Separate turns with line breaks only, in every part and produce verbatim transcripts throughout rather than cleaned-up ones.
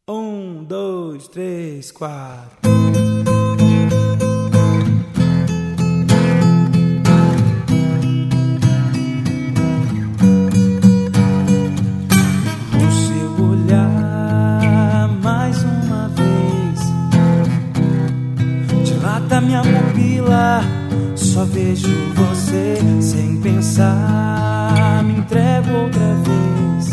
Um, dois, três, quatro. O seu olhar mais uma vez dilata minha pupila. Só vejo você sem pensar. Me entrego outra vez.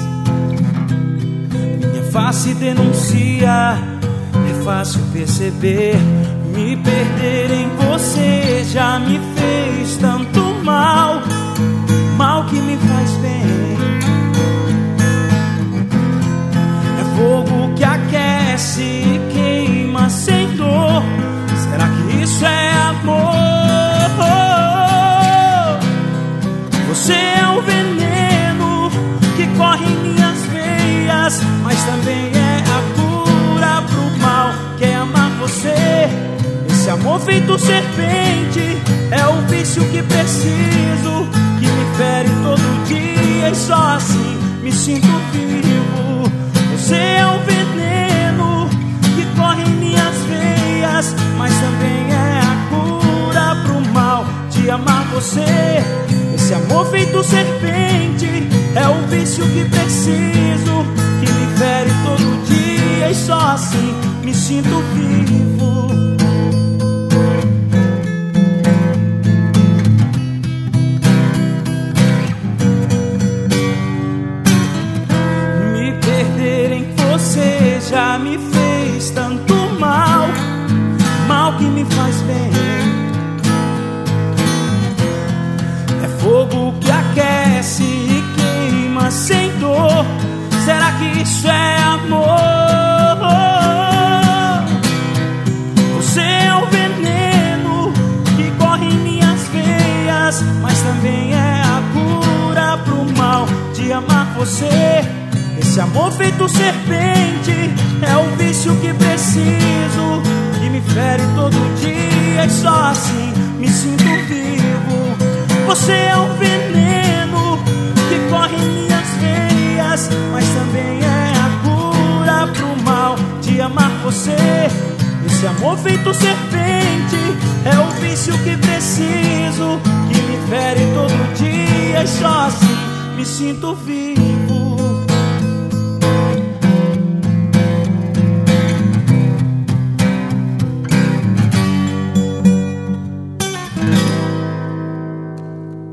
Face denuncia, é fácil perceber. Me perder em você já me fez tanto mal, mal que me faz bem. É fogo que aquece e queima sem dor. Será que isso é amor? Você é o veneno que corre em minhas veias, mas também é a cura pro mal, que é amar você. Esse amor feito serpente é o vício que preciso, que me fere todo dia e só assim me sinto vivo. Você é o veneno que corre em minhas veias, mas também é a cura pro mal de amar você. Esse amor feito serpente é o vício que preciso, que me fere todo dia e só assim me sinto vivo. Me perder em você já me fez tanto mal, mal que me faz bem. É fogo que aquece e queima sem dor. Será que isso é amor? Você é o veneno que corre em minhas veias, mas também é a cura pro mal de amar você. Esse amor feito serpente é o vício que preciso, que me fere todo dia e só assim me sinto vivo. Você é o veneno que corre em minhas veias, mas também é a cura pro mal de amar você. Esse amor feito serpente é o vício que preciso, que me fere todo dia e só assim me sinto vivo.